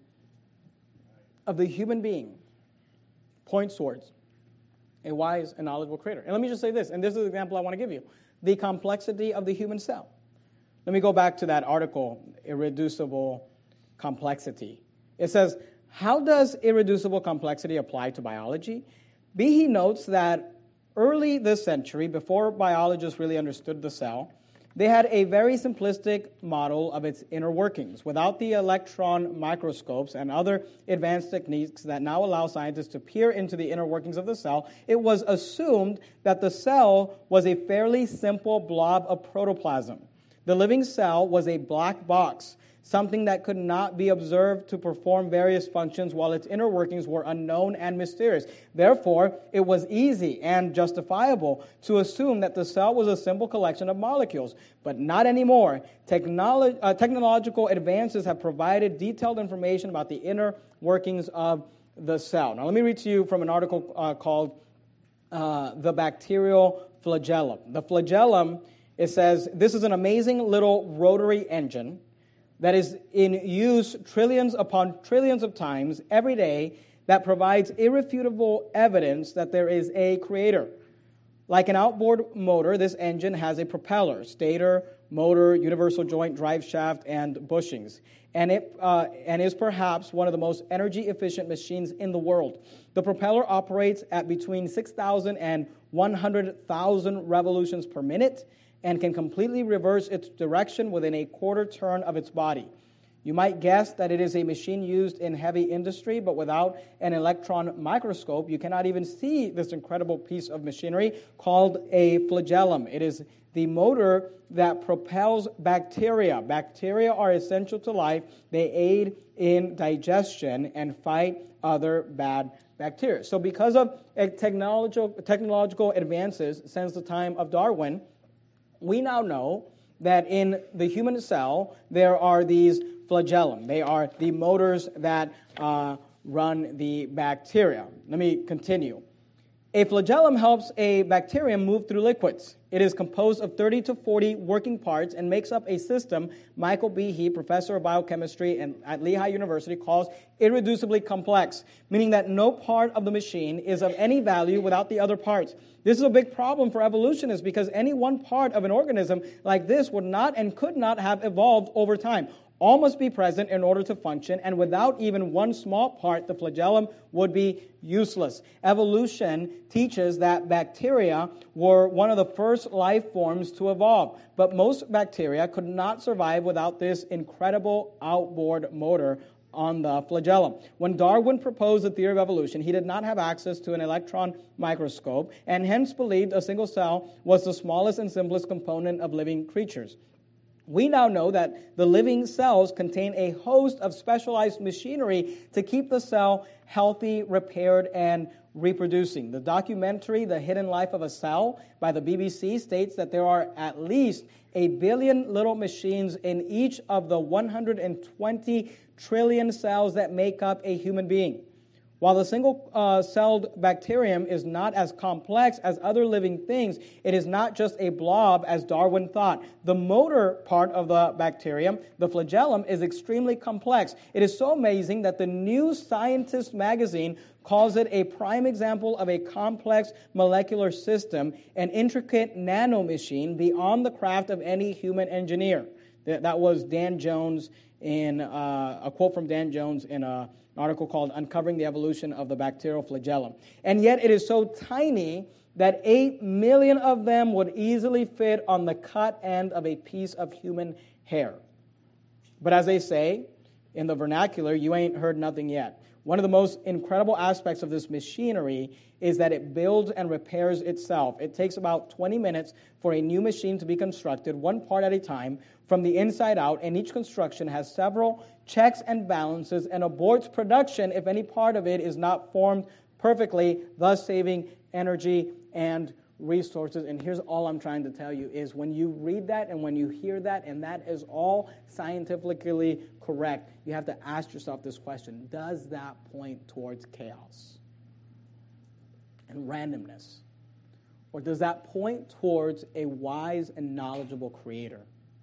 of the human being points towards a wise and knowledgeable creator. And let me just say this, and this is the example I want to give you. The complexity of the human cell. Let me go back to that article, Irreducible Complexity. It says, how does irreducible complexity apply to biology? Behe notes that early this century, before biologists really understood the cell, they had a very simplistic model of its inner workings. Without the electron microscopes and other advanced techniques that now allow scientists to peer into the inner workings of the cell, it was assumed that the cell was a fairly simple blob of protoplasm. The living cell was a black box. something that could not be observed to perform various functions while its inner workings were unknown and mysterious. Therefore, it was easy and justifiable to assume that the cell was a simple collection of molecules, but not anymore. Technolo- uh, technological advances have provided detailed information about the inner workings of the cell. Now, let me read to you from an article uh, called uh, The Bacterial Flagellum. The flagellum, it says, this is an amazing little rotary engine that is in use trillions upon trillions of times every day that provides irrefutable evidence that there is a creator. Like an outboard motor, this engine has a propeller, stator, motor, universal joint, drive shaft, and bushings. And it uh, and is perhaps one of the most energy-efficient machines in the world. The propeller operates at between six thousand and one hundred thousand revolutions per minute and can completely reverse its direction within a quarter turn of its body. You might guess that it is a machine used in heavy industry, but without an electron microscope, you cannot even see this incredible piece of machinery called a flagellum. It is the motor that propels bacteria. Bacteria are essential to life. They aid in digestion and fight other bad bacteria. So because of technological, technological advances since the time of Darwin, we now know that in the human cell, there are these flagellum. They are the motors that uh, run the bacteria. Let me continue. A flagellum helps a bacterium move through liquids. It is composed of thirty to forty working parts and makes up a system Michael Behe, professor of biochemistry at Lehigh University, calls irreducibly complex, meaning that no part of the machine is of any value without the other parts. This is a big problem for evolutionists because any one part of an organism like this would not and could not have evolved over time. All must be present in order to function, and without even one small part, the flagellum would be useless. Evolution teaches that bacteria were one of the first life forms to evolve, but most bacteria could not survive without this incredible outboard motor on the flagellum. When Darwin proposed the theory of evolution, he did not have access to an electron microscope, and hence believed a single cell was the smallest and simplest component of living creatures. We now know that the living cells contain a host of specialized machinery to keep the cell healthy, repaired, and reproducing. The documentary, The Hidden Life of a Cell, by the B B C states that there are at least a billion little machines in each of the one hundred twenty trillion cells that make up a human being. While the single-celled uh, bacterium is not as complex as other living things, it is not just a blob as Darwin thought. The motor part of the bacterium, the flagellum, is extremely complex. It is so amazing that the New Scientist magazine calls it a prime example of a complex molecular system, an intricate nanomachine beyond the craft of any human engineer. That was Dan Jones in uh, a quote from Dan Jones in a an article called Uncovering the Evolution of the Bacterial Flagellum. And yet it is so tiny that eight million of them would easily fit on the cut end of a piece of human hair. But as they say in the vernacular, you ain't heard nothing yet. One of the most incredible aspects of this machinery is that it builds and repairs itself. It takes about twenty minutes for a new machine to be constructed, one part at a time, from the inside out, and each construction has several checks and balances and aborts production if any part of it is not formed perfectly, thus saving energy and resources. And here's all I'm trying to tell you is when you read that and when you hear that, and that is all scientifically correct, you have to ask yourself this question: does that point towards chaos and randomness? Or does that point towards a wise and knowledgeable creator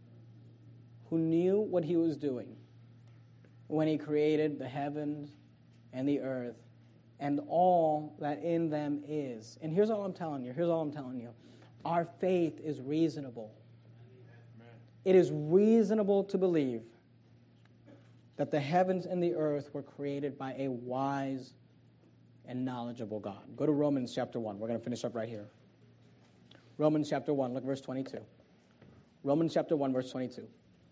who knew what he was doing when he created the heavens and the earth and all that in them is? And here's all I'm telling you. Here's all I'm telling you. Our faith is reasonable. Amen. It is reasonable to believe that the heavens and the earth were created by a wise and knowledgeable God. Go to Romans chapter one. We're going to finish up right here. Romans chapter one, look verse twenty-two. Romans chapter one, verse twenty-two.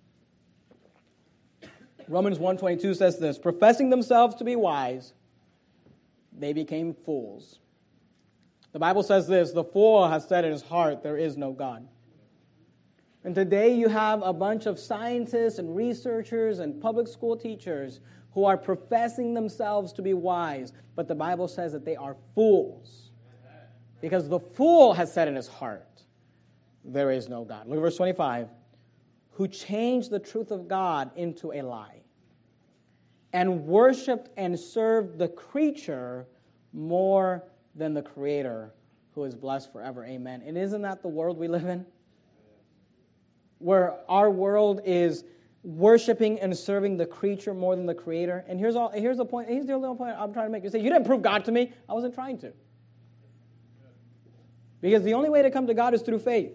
Romans one twenty-two says this: professing themselves to be wise, they became fools. The Bible says this: the fool has said in his heart, there is no God. And today you have a bunch of scientists and researchers and public school teachers who are professing themselves to be wise, but the Bible says that they are fools. Because the fool has said in his heart, there is no God. Look at verse twenty-five. Who changed the truth of God into a lie, and worshipped and served the creature more than the Creator, who is blessed forever. Amen. And isn't that the world we live in? Where our world is worshiping and serving the creature more than the Creator. And here's all. Here's the point. Here's the only point I'm trying to make. You say, you didn't prove God to me. I wasn't trying to. Because the only way to come to God is through faith.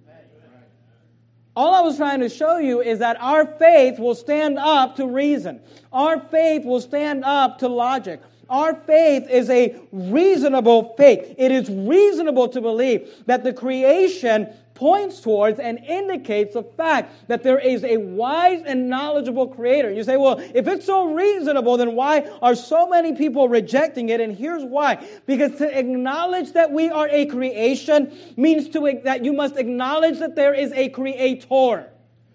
All I was trying to show you is that our faith will stand up to reason. Our faith will stand up to logic. Our faith is a reasonable faith. It is reasonable to believe that the creation points towards and indicates the fact that there is a wise and knowledgeable Creator. You say, well, if it's so reasonable, then why are so many people rejecting it? And here's why. Because to acknowledge that we are a creation means to that you must acknowledge that there is a Creator.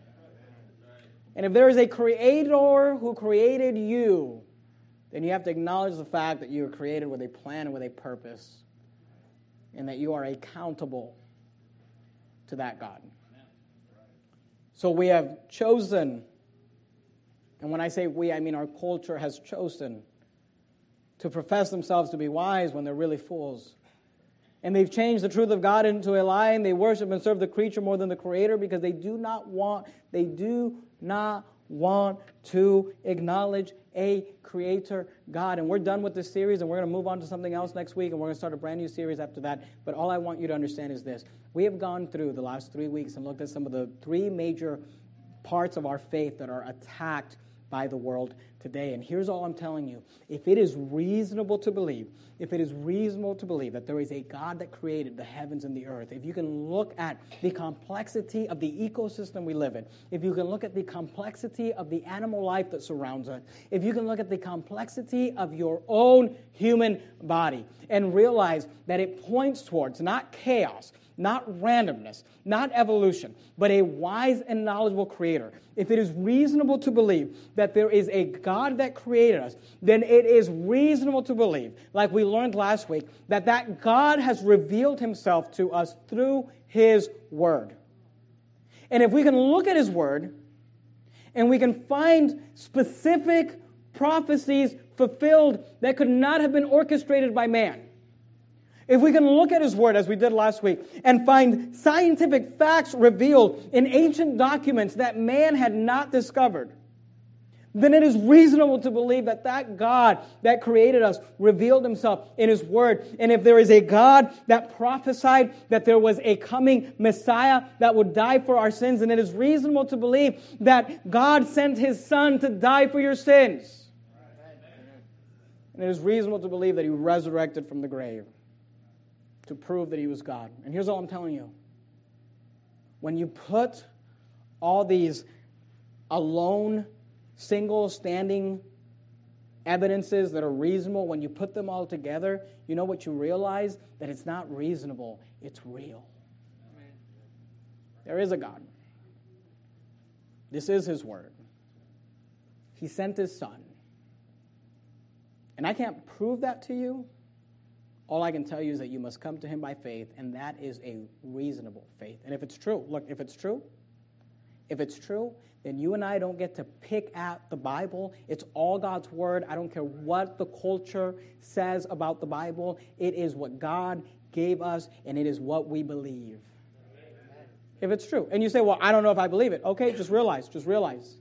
And if there is a Creator who created you, then you have to acknowledge the fact that you were created with a plan and with a purpose, and that you are accountable to that God. So we have chosen, and when I say we, I mean our culture has chosen to profess themselves to be wise when they're really fools. And they've changed the truth of God into a lie, and they worship and serve the creature more than the Creator because they do not want, they do not want to acknowledge a Creator God. And we're done with this series, and we're going to move on to something else next week, and we're going to start a brand new series after that. But all I want you to understand is this. We have gone through the last three weeks and looked at some of the three major parts of our faith that are attacked by the world today. And here's all I'm telling you. If it is reasonable to believe, if it is reasonable to believe that there is a God that created the heavens and the earth, if you can look at the complexity of the ecosystem we live in, if you can look at the complexity of the animal life that surrounds us, if you can look at the complexity of your own human body and realize that it points towards not chaos, not randomness, not evolution, but a wise and knowledgeable Creator. If it is reasonable to believe that there is a God that created us, then it is reasonable to believe, like we learned last week, that that God has revealed Himself to us through His Word. And if we can look at His Word, and we can find specific prophecies fulfilled that could not have been orchestrated by man, if we can look at His Word, as we did last week, and find scientific facts revealed in ancient documents that man had not discovered, then it is reasonable to believe that that God that created us revealed Himself in His Word. And if there is a God that prophesied that there was a coming Messiah that would die for our sins, then it is reasonable to believe that God sent His Son to die for your sins. And it is reasonable to believe that He resurrected from the grave to prove that He was God. And here's all I'm telling you. When you put all these alone, single, standing evidences that are reasonable, when you put them all together, you know what you realize? That it's not reasonable, it's real. Amen. There is a God. This is His Word. He sent His Son. And I can't prove that to you. All I can tell you is that you must come to Him by faith, and that is a reasonable faith. And if it's true, look, if it's true, if it's true, then you and I don't get to pick at the Bible. It's all God's Word. I don't care what the culture says about the Bible. It is what God gave us, and it is what we believe. Amen. If it's true. And you say, well, I don't know if I believe it. Okay, just realize, just realize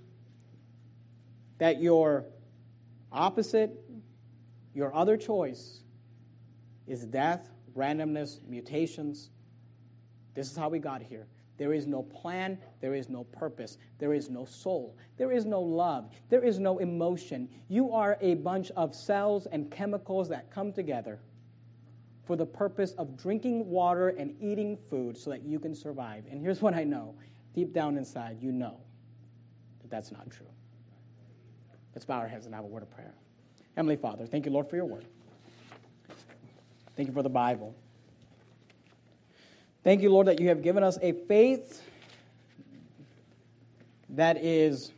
that your opposite, your other choice is death, randomness, mutations. This is how we got here. There is no plan. There is no purpose. There is no soul. There is no love. There is no emotion. You are a bunch of cells and chemicals that come together for the purpose of drinking water and eating food so that you can survive. And here's what I know. Deep down inside, you know that that's not true. Let's bow our heads and have a word of prayer. Heavenly Father, thank you, Lord, for your word. Thank you for the Bible. Thank you, Lord, that you have given us a faith that is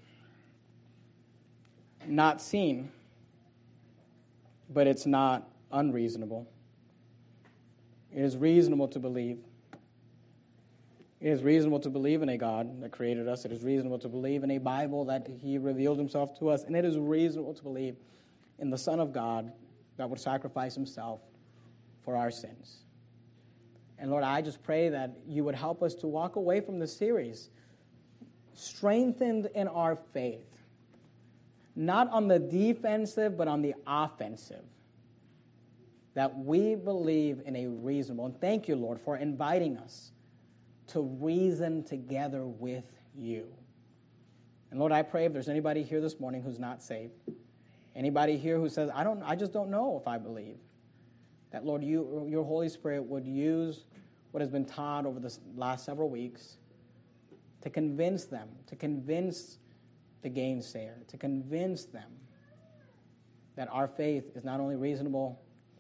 not seen, but it's not unreasonable. It is reasonable to believe. It is reasonable to believe in a God that created us. It is reasonable to believe in a Bible that he revealed himself to us. And it is reasonable to believe in the Son of God that would sacrifice himself for our sins. And Lord, I just pray that you would help us to walk away from this series strengthened in our faith. Not on the defensive, but on the offensive. That we believe in a reasonable, and thank you, Lord, for inviting us to reason together with you. And Lord, I pray if there's anybody here this morning who's not saved, anybody here who says, I don't, I just don't know if I believe, that, Lord, you, your Holy Spirit would use what has been taught over the last several weeks to convince them, to convince the gainsayer, to convince them that our faith is not only reasonable,